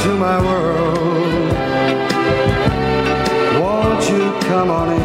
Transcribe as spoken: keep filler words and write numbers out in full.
to my world. Won't you come on in?